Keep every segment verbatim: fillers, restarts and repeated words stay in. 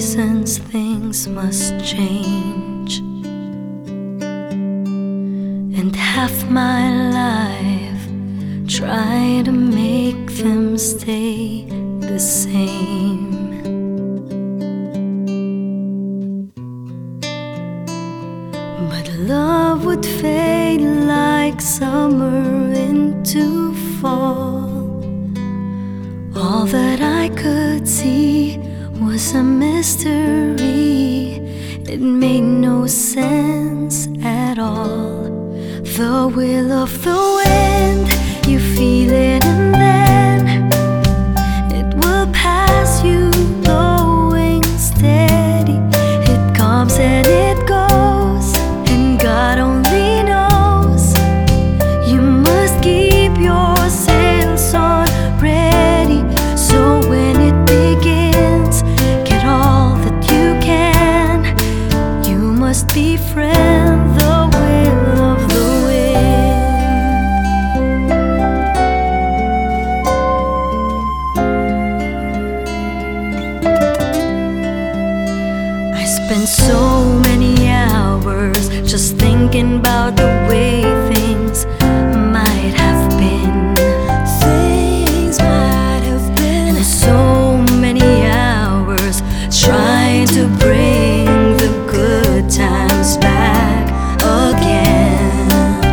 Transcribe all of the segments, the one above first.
reasons things must change, and half my life try to make them stay the same. But love would fade like summer into fall. All that I could see was a mystery. It made no sense at all. The will of the wind, you feel it and then it will pass you, blowing steady. It comes and it goes, and God only knows. You must keep your sails on ready, so when it begins, get all that you can. You must befriend the will of the wind. I spent so many hours just thinking about the way things might have been. Things might have been. And so many hours trying to bring the good times back again.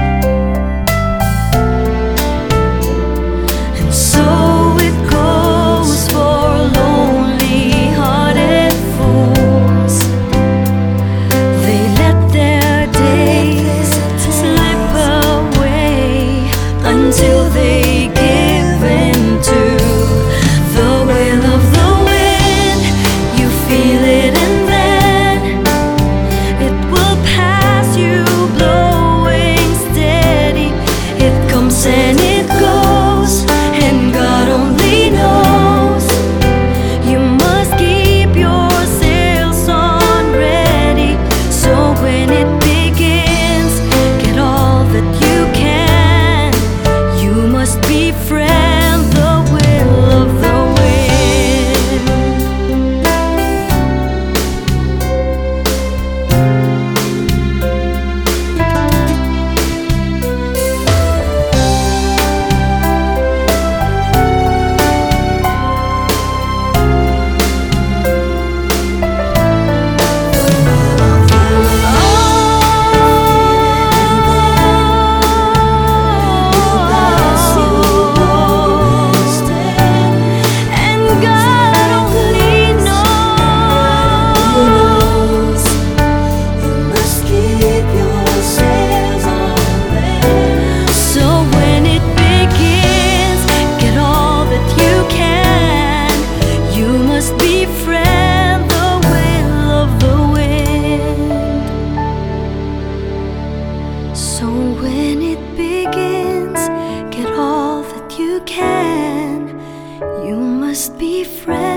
And so it goes for lonely-hearted fools. They let their days slip away until they give in to the will of the wind. You feel it and then it will pass you, blowing steady. It comes and it goes, and God only knows. You must keep your sails on ready, so when it begins, get all that you can. You must befriend the will of the wind. And God only knows. You must keep your sails on ready, so when it begins, get all that you can. You must befriend the will of the wind. So when it begins, get all that you can. You must befriend